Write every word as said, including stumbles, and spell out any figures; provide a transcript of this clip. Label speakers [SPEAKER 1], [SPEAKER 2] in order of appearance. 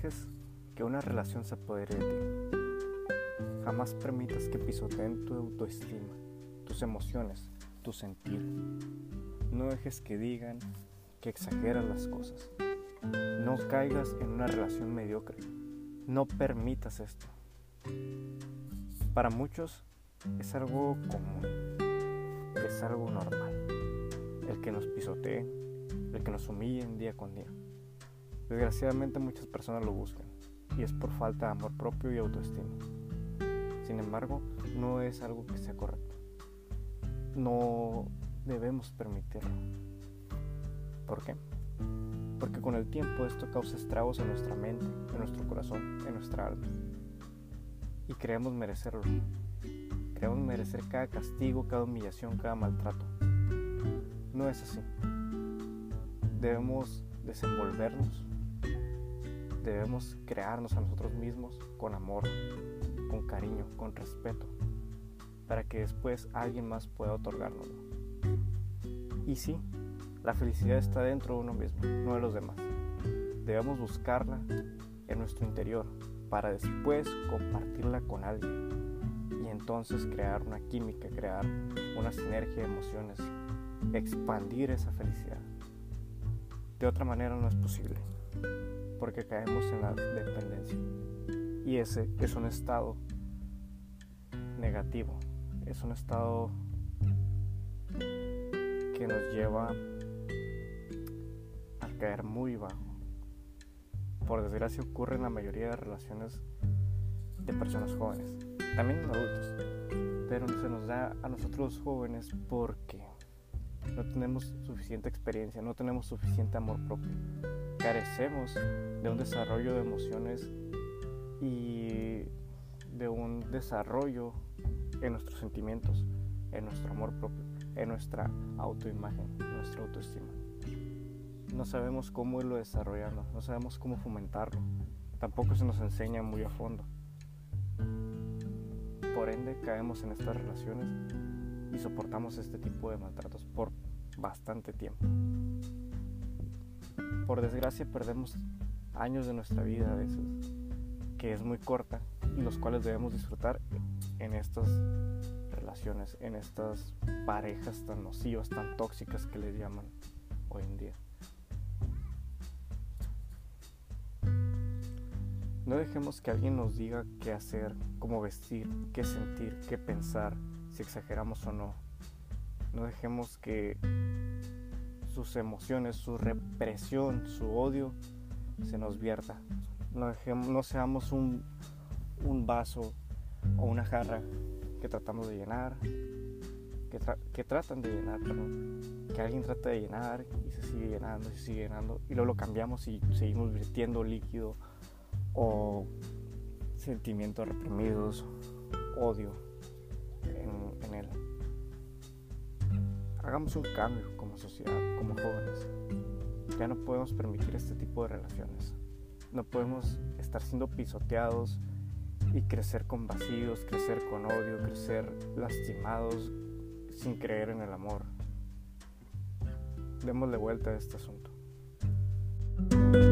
[SPEAKER 1] dejes que una relación se apodere de ti. Jamás permitas que pisoteen tu autoestima, tus emociones, tu sentir. No dejes que digan que exageras las cosas. No caigas en una relación mediocre. No permitas esto. Para muchos es algo común, es algo normal, el que nos pisoteen, el que nos humillen día con día. Desgraciadamente muchas personas lo buscan y es por falta de amor propio y autoestima. Sin embargo, no es algo que sea correcto. No debemos permitirlo. ¿Por qué? Porque con el tiempo esto causa estragos en nuestra mente, en nuestro corazón, en nuestra alma. Y creemos merecerlo. Creemos merecer cada castigo, cada humillación, cada maltrato. No es así. Debemos desenvolvernos. Debemos crearnos a nosotros mismos con amor, con cariño, con respeto, para que después alguien más pueda otorgárnoslo. Y sí, la felicidad está dentro de uno mismo, no de los demás. Debemos buscarla en nuestro interior para después compartirla con alguien y entonces crear una química, crear una sinergia de emociones, expandir esa felicidad. De otra manera no es posible, porque caemos en la dependencia y ese es un estado negativo, es un estado que nos lleva a caer muy bajo. Por desgracia ocurre en la mayoría de relaciones de personas jóvenes, también en adultos, pero se nos da a nosotros los jóvenes porque no tenemos suficiente experiencia, no tenemos suficiente amor propio, carecemos de un desarrollo de emociones y de un desarrollo en nuestros sentimientos, en nuestro amor propio, en nuestra autoimagen, nuestra autoestima. No sabemos cómo irlo desarrollando, no sabemos cómo fomentarlo, tampoco se nos enseña muy a fondo. Por ende, caemos en estas relaciones y soportamos este tipo de maltratos por bastante tiempo. Por desgracia, perdemos años de nuestra vida a veces, que es muy corta, y los cuales debemos disfrutar en estas relaciones, en estas parejas tan nocivas, tan tóxicas que les llaman hoy en día. No dejemos que alguien nos diga qué hacer, cómo vestir, qué sentir, qué pensar, si exageramos o no. No dejemos que sus emociones, su represión, su odio se nos vierta. No, dejemos, no seamos un, un vaso o una jarra que tratamos de llenar, que, tra- que tratan de llenar, perdón, que alguien trata de llenar y se sigue llenando y se sigue llenando y luego lo cambiamos y seguimos vertiendo líquido o sentimientos reprimidos, odio en, en él. Hagamos un cambio como sociedad, como jóvenes. Ya no podemos permitir este tipo de relaciones. No podemos estar siendo pisoteados y crecer con vacíos, crecer con odio, crecer lastimados sin creer en el amor. Démosle vuelta a este asunto.